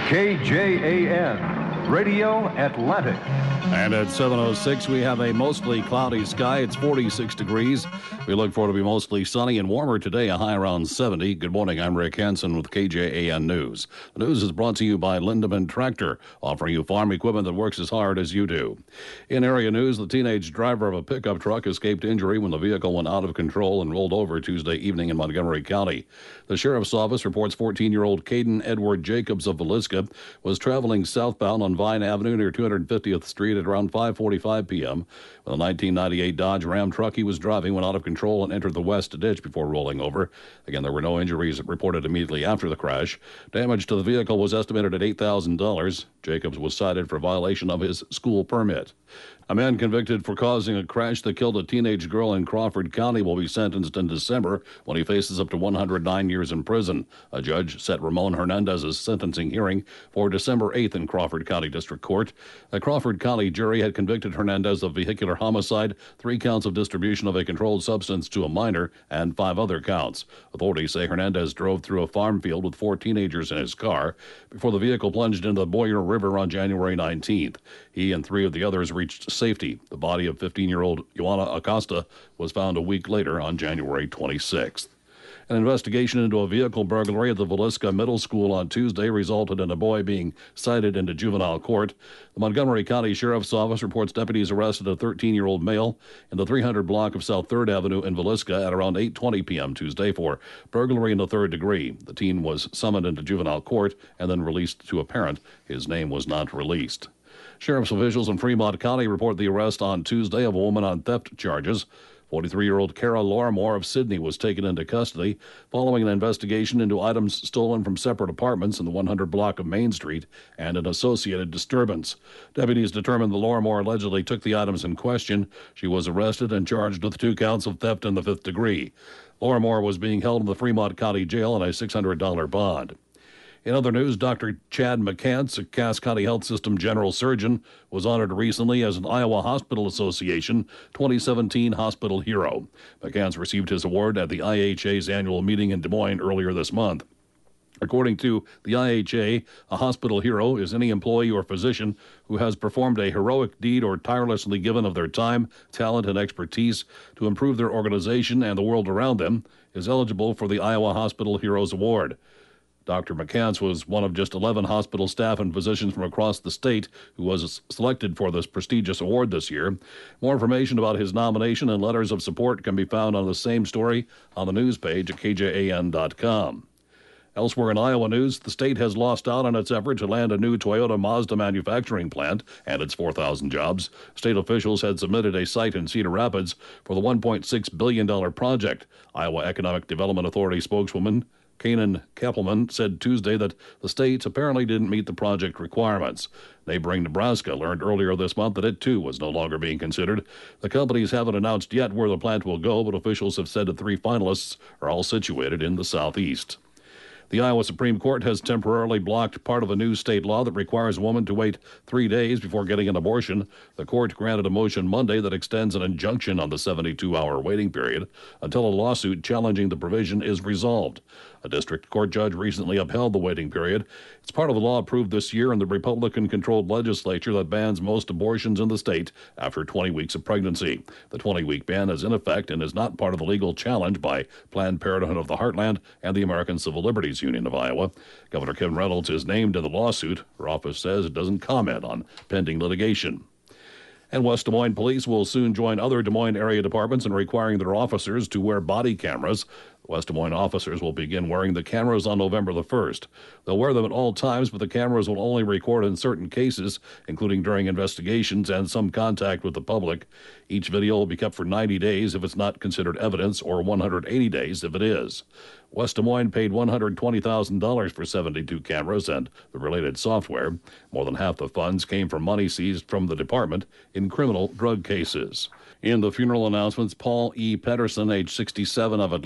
KJAN, Radio Atlantic. And at 7:06, we have a mostly cloudy sky. It's 46 degrees. We look forward to be mostly sunny and warmer today, a high around 70. Good morning, I'm Rick Hansen with KJAN News. The news is brought to you by Lindeman Tractor, offering you farm equipment that works as hard as you do. In area news, the teenage driver of a pickup truck escaped injury when the vehicle went out of control and rolled over Tuesday evening in Montgomery County. The sheriff's office reports 14-year-old Caden Edward Jacobs of Villisca was traveling southbound on Vine Avenue near 250th Street at around 5:45 p.m. when a 1998 Dodge Ram truck he was driving went out of control and entered the west ditch before rolling over. Again, there were no injuries reported immediately after the crash. Damage to the vehicle was estimated at $8,000. Jacobs was cited for violation of his school permit. A man convicted for causing a crash that killed a teenage girl in Crawford County will be sentenced in December when he faces up to 109 years in prison. A judge set Ramon Hernandez's sentencing hearing for December 8th in Crawford County District Court. A Crawford County jury had convicted Hernandez of vehicular homicide, 3 counts of distribution of a controlled substance to a minor, and 5 other counts. Authorities say Hernandez drove through a farm field with 4 teenagers in his car before the vehicle plunged into the Boyer River on January 19th. He and 3 of the others reached safety. The body of 15-year-old Joanna Acosta was found a week later on January 26th. An investigation into a vehicle burglary at the Villisca Middle School on Tuesday resulted in a boy being cited into juvenile court. The Montgomery County Sheriff's Office reports deputies arrested a 13-year-old male in the 300 block of South 3rd Avenue in Villisca at around 8:20 p.m. Tuesday for burglary in the 3rd degree. The teen was summoned into juvenile court and then released to a parent. His name was not released. Sheriff's officials in Fremont County report the arrest on Tuesday of a woman on theft charges. 43-year-old Kara Lorimore of Sydney was taken into custody following an investigation into items stolen from separate apartments in the 100 block of Main Street and an associated disturbance. Deputies determined that Lorimore allegedly took the items in question. She was arrested and charged with 2 counts of theft in the 5th degree. Lorimore was being held in the Fremont County Jail on a $600 bond. In other news, Dr. Chad McCants, a Cass County Health System general surgeon, was honored recently as an Iowa Hospital Association 2017 Hospital Hero. McCants received his award at the IHA's annual meeting in Des Moines earlier this month. According to the IHA, a hospital hero is any employee or physician who has performed a heroic deed or tirelessly given of their time, talent, and expertise to improve their organization and the world around them, is eligible for the Iowa Hospital Heroes Award. Dr. McCants was one of just 11 hospital staff and physicians from across the state who was selected for this prestigious award this year. More information about his nomination and letters of support can be found on the same story on the news page at kjan.com. Elsewhere in Iowa news, the state has lost out on its effort to land a new Toyota Mazda manufacturing plant and its 4,000 jobs. State officials had submitted a site in Cedar Rapids for the $1.6 billion project. Iowa Economic Development Authority spokeswoman Kanan Keppelman said Tuesday that the state apparently didn't meet the project requirements. Neighboring Nebraska learned earlier this month that it, too, was no longer being considered. The companies haven't announced yet where the plant will go, but officials have said the 3 finalists are all situated in the southeast. The Iowa Supreme Court has temporarily blocked part of a new state law that requires a woman to wait 3 days before getting an abortion. The court granted a motion Monday that extends an injunction on the 72-hour waiting period until a lawsuit challenging the provision is resolved. A district court judge recently upheld the waiting period. It's part of the law approved this year in the Republican-controlled legislature that bans most abortions in the state after 20 weeks of pregnancy. The 20-week ban is in effect and is not part of the legal challenge by Planned Parenthood of the Heartland and the American Civil Liberties Union of Iowa. Governor Kim Reynolds is named in the lawsuit. Her office says it doesn't comment on pending litigation. And West Des Moines police will soon join other Des Moines area departments in requiring their officers to wear body cameras. West Des Moines officers will begin wearing the cameras on November the 1st. They'll wear them at all times, but the cameras will only record in certain cases, including during investigations and some contact with the public. Each video will be kept for 90 days if it's not considered evidence, or 180 days if it is. West Des Moines paid $120,000 for 72 cameras and the related software. More than half the funds came from money seized from the department in criminal drug cases. In the funeral announcements, Paul E. Pedersen, age 67 of Atlantic,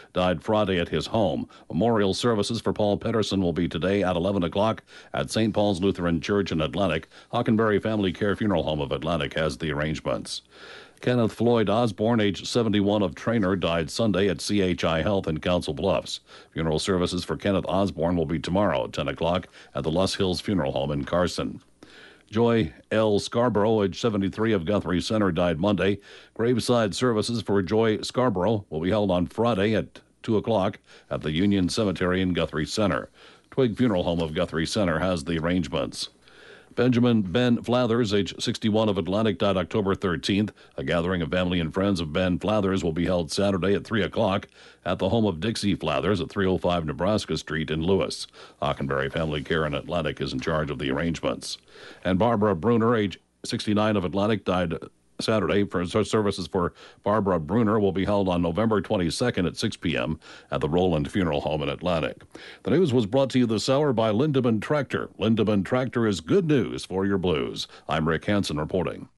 died Friday at his home. Memorial services for Paul Pedersen will be today at 11 o'clock at St. Paul's Lutheran Church in Atlantic. Hockenberry Family Care Funeral Home of Atlantic has the arrangements. Kenneth Floyd Osborne, age 71, of Trainer, died Sunday at CHI Health in Council Bluffs. Funeral services for Kenneth Osborne will be tomorrow at 10 o'clock at the Luss Hills Funeral Home in Carson. Joy L. Scarborough, age 73, of Guthrie Center, died Monday. Graveside services for Joy Scarborough will be held on Friday at 2 o'clock at the Union Cemetery in Guthrie Center. Twig Funeral Home of Guthrie Center has the arrangements. Benjamin Ben Flathers, age 61, of Atlantic, died October 13th. A gathering of family and friends of Ben Flathers will be held Saturday at 3 o'clock at the home of Dixie Flathers at 305 Nebraska Street in Lewis. Hockenberry Family Care in Atlantic is in charge of the arrangements. And Barbara Bruner, age 69, of Atlantic, died Saturday. For services for Barbara Bruner will be held on November 22nd at 6 p.m. at the Roland Funeral Home in Atlantic. The news was brought to you this hour by Lindemann Tractor. Lindemann Tractor is good news for your blues. I'm Rick Hansen reporting.